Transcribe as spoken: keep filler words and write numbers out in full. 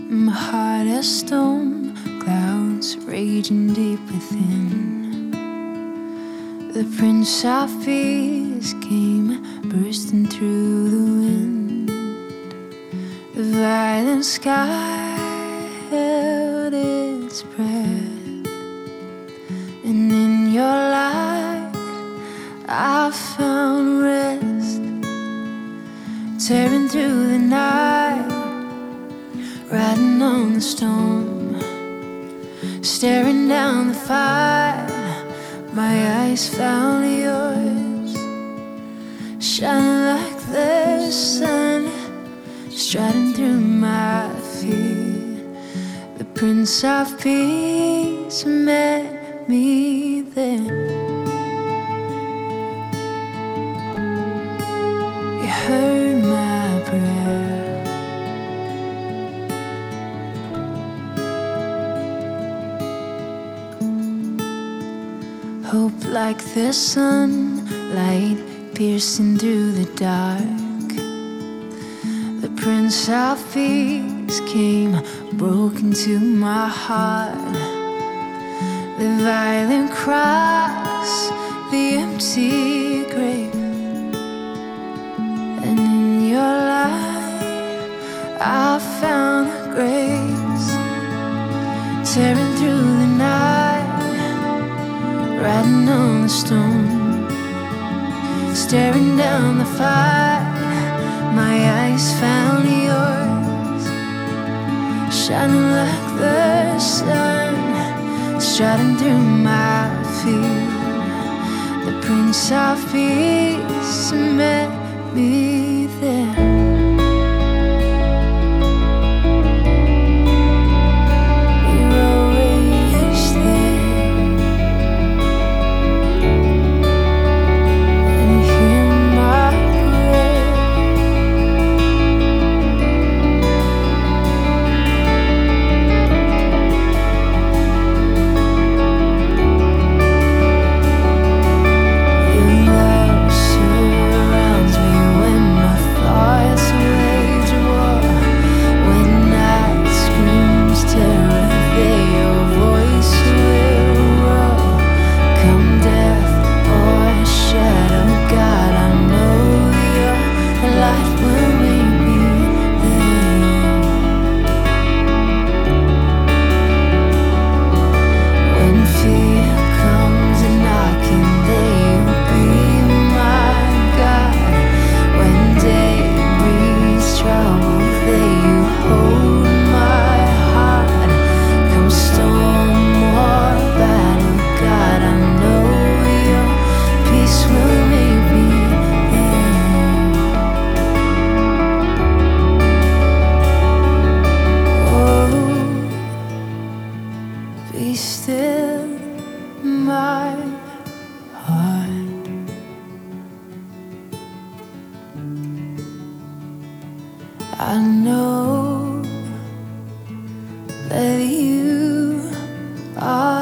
My heart as storm clouds raging deep within. The Prince of Peace came bursting through the wind. The violent sky held its breath, and in your light I found rest. Tearing through the night, riding on the storm, staring down the fire. My eyes found yours, shining like the sun, striding through my feet. The Prince of Peace met me there. You heard my prayer. Hope like the sunlight piercing through the dark. The Prince of Peace came, broke into my heart. The violent cross, the empty grave, and in your light I found grace. Tearing through the night, riding on the storm, staring down the fire. My eyes found yours, shining like the sun, striding through my feet. The Prince of Peace met me there. Be still, my heart. I know that you are